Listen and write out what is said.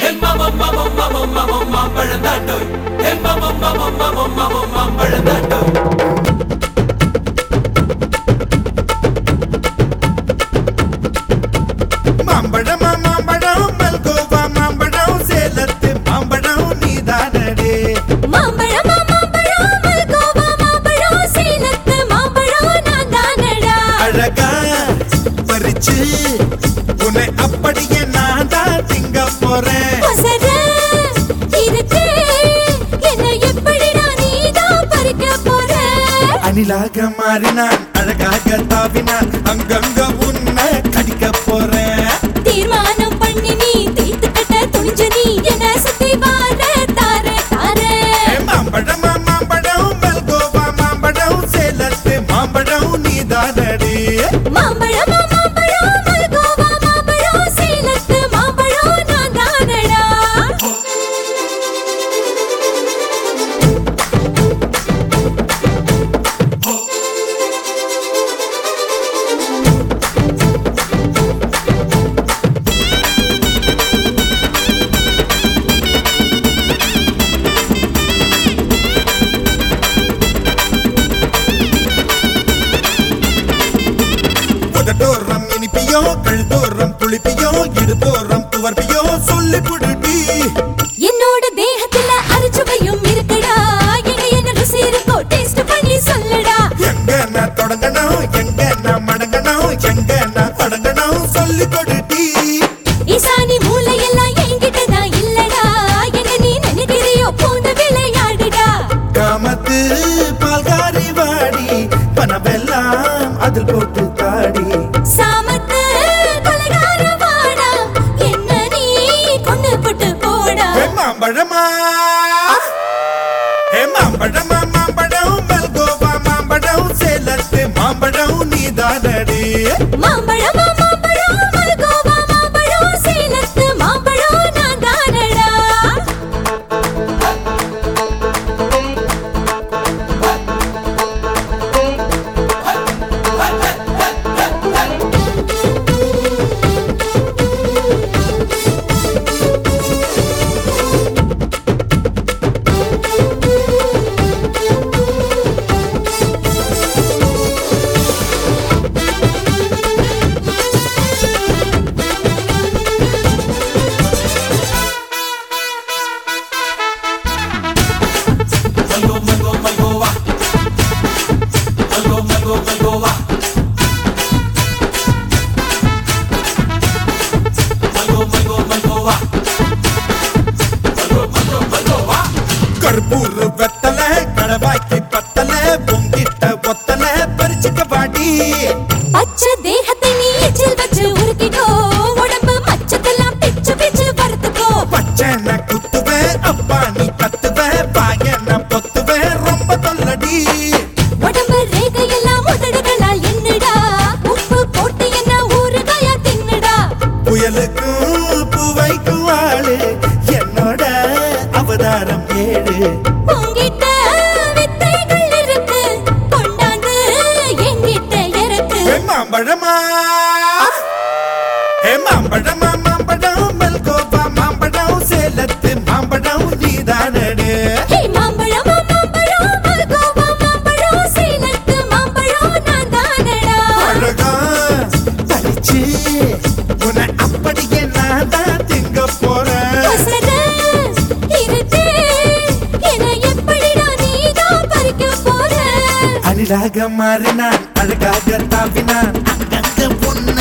அணிலாக மாறினான் அழகாக தாவினான் அங்கங்க உன்னை கடிக்க போறேன். தீர்மானம் பண்ணி நீ தீர்த்து கட்ட துணிஞ்ச நீ என்ன சுத்தி வார தார தார. மாம்பழம் மாம்பழம் மல்கோவா மாம்பழம் சேலத்து மாம்பழம் நீதானடி. மாம்பழம் மாம்பழம் மல்கோவா மாம்பழம் சேலத்து மாம்பழம் நான் தானடா. உதட்டோரம் இனிப்பியோ கழுத்தோரம் புளிப்பியோ இடுப்போரம் துவர்ப்பியோ சொல்லி புடுடி. என்னோட தேகத்துல அரிச்சுவையும் இருக்குடா. என்ன ருசி இருக்கோ டேஸ்ட் பண்ணி சொல்லடா. எங்க நான் தொடங்கணும் எங்க நான் மடங்கணும் எங்க நான் தொடங்கணும் சொல்லி கொடுடி. ஈசானி மூளையெல்லாம் என்கிட்ட தான் இல்லடா. என்ன நீ நினைக்கிறியோ போன விளையாடுடா. காமத்து பால்காரி வாடி பணமெல்லாம் அதில் போட்டு காடி. சாமத்து கொலைகார வாடா. என்ன நீ கொண்டு போட்டு போடா. மாம்பழமா மாம்பழமா மாம்பழம் மல்கோவா மாம்பழம் சேலத்து மாம்பழம் நீதானடி. மாம்பழம் மாம்பழம் மல்கோவா மாம்பழம் சேலத்து மாம்பழம் நான் தானடா. கற்பூர வெத்தல கடவாய்க்கு பத்தல பொங்கிட்ட ஒத்தல பறிச்சுக்க பாடி. பச்சை தேகத்தை நீ எச்சில் வச்சு உருக்கிக்கோ. உடம்பு மச்சத்தெல்லாம் பிச்சு பிச்சு வறுத்துக்கோ. பச்சனை குத்துவேன் அப்பா நீ கத்துவேன் பாயன பொத்துவேன் ரொம்ப தொல்லடி. உடம்பு ரேகையெல்லாம் உதடுகளால் என்னடா. உப்பு போட்டு என்ன ஊறுகாயா தின்னுடா. புயலுக்கும் பூவைக்கும் ஆளு என்னோட அவதாரம் ஏழு. உங்கிட்ட வித்தைகள் இருக்கு கொண்டாந்து என்கிட்ட இருக்கு. மாம்பழமா மாம்பழமா மாம்பழம் மல்கோவா மாம்பழம் சேலத்து மாம்பழம் நீதானடி. மாம்பழம் மாம்பழம் மல்கோவா மாம்பழம் சேலத்து மாம்பழம் நான் தானடா. அழகா பறிச்சு உன்னை அப்படியே நான் தான் திங்க போறேன். ஒசர இருக்கு என்ன எப்படிடா நீதான் பறிக்க போற. அணிலாக மாறினான் அழகாக தாவினான் அங்கங்க பொண்ணு